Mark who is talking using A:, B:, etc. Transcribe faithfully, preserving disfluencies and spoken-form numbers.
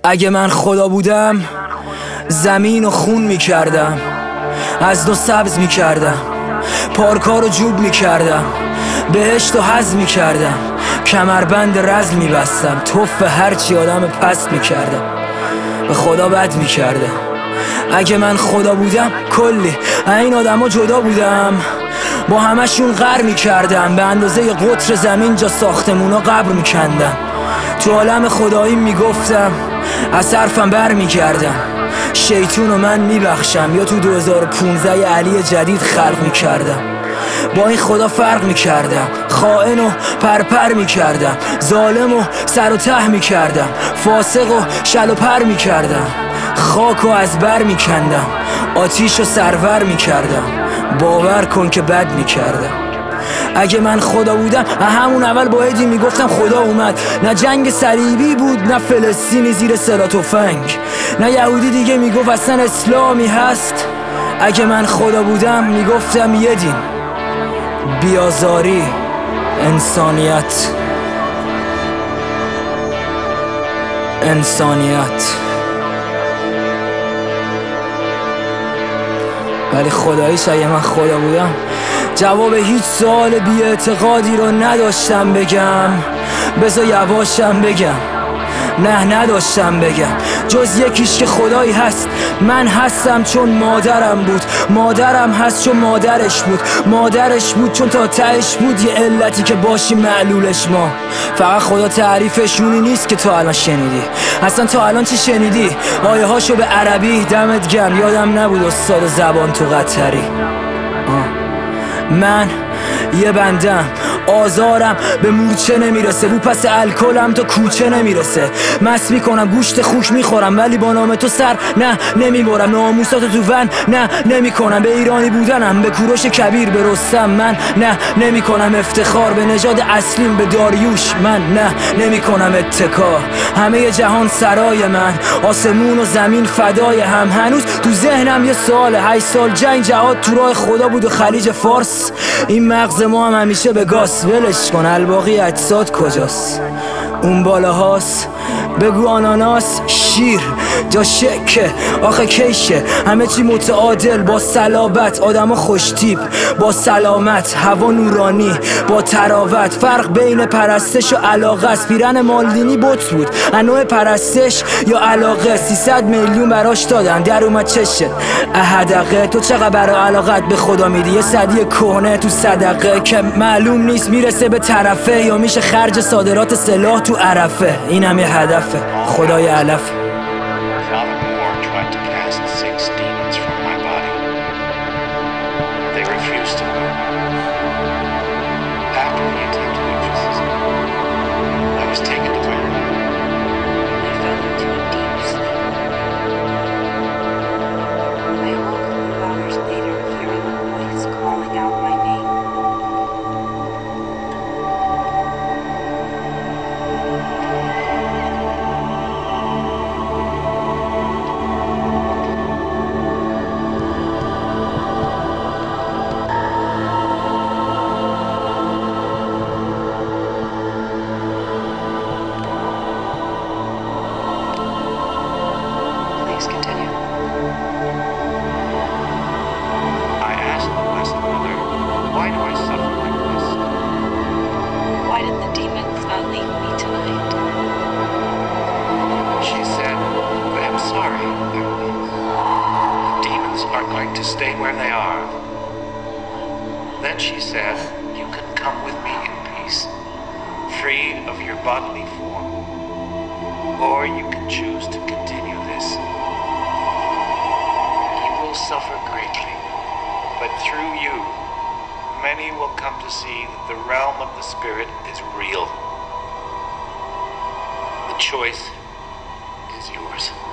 A: اگه من خدا بودم زمین و خون میکردم، از دو سبز میکردم، پارکا رو جوب میکردم، بهشت و حز میکردم، کمربند رزل میبستم، توف هرچی آدم پست میکردم، به خدا بد میکردم. اگه من خدا بودم کلی این آدم ها جدا بودم، با همشون غر میکردم، به اندازه ی قطر زمین جا ساختمونا قبر میکندم، تو عالم خدایی میگفتم از حرفم بر میکردم، شیطون و من میبخشم، یا تو دو هزار و پونزده علی جدید خلق میکردم، با این خدا فرق میکردم، خائن و پرپر میکردم، ظالم و سر و ته میکردم، فاسق و شل و پر میکردم، خاک و از بر میکندم، آتیش و سرور میکردم، باور کن که بد میکردم. اگه من خدا بودم همون اول باید میگفتم خدا اومد، نه جنگ صلیبی بود، نه فلسطینی زیر سلاح تفنگ، نه یهودی دیگه میگفت اصلا اسلامی هست. اگه من خدا بودم میگفتم یه دین، بیازاری، انسانیت، انسانیت. ولی خداییش اگه من خدا بودم جواب هیچ سوال بی اعتقادی رو نداشتم بگم، بذار یواشم بگم، نه نداشتم بگم، جز یکیش که خدایی هست. من هستم چون مادرم بود، مادرم هست چون مادرش بود، مادرش بود چون تا تهش بود، یه علتی که باشی معلولش ما. فقط خدا تعریفشونی نیست که تا الان شنیدی، اصلا تا الان چی شنیدی؟ آیه هاشو به عربی، دمت گرم، یادم نبود استاد زبان تو قطری. آه. من یه بندم، آزارم به مورچه نمیرسه، رو پس الکلم تا کوچه نمیرسه، مست میکنم گوشت خوک میخورم، ولی با نام تو سر نه نمیبرم، ناموساتو تو ون نه نمیکنم، به ایرانی بودنم، به کوروش کبیر، به رستم من نه نمیکنم افتخار، به نژاد اصلیم، به داریوش من نه نمیکنم اتکا. همه جهان سرای من، آسمون و زمین فدای هم، هنوز تو ذهنم یه سواله، هشت سال جنگ جهاد تو راه خدا بود و خلیج فارس، این مغز ما هم همیشه به گاس، ولش کن الباقی اجساد کجاست؟ اون بالا هاست، بگو آناناس، شیر جا شکه، آخه کیشه، همه چی متعادل، با صلابت، آدم خوش تیپ، با سلامت، هوا نورانی، با تراوت. فرق بین پرستش و علاقه است، پیرن مالدینی بوت بود، انواع پرستش یا علاقه، سیصد میلیون براش دادن، در اومد چشه احدقه. تو چقدر برای علاقت به خدا میدی؟ یه صدی کهنه تو صدقه که معلوم نیست میرسه به طرفه، یا میشه خرج صادرات سلاح تو عرفه. اینم یه هدفه، خدای علفه.
B: To stay where they are. Then she said, you can come with me in peace, free of your bodily form, or you can choose to continue this. You will suffer greatly, but through you, many will come to see that the realm of the spirit is real. The choice is yours.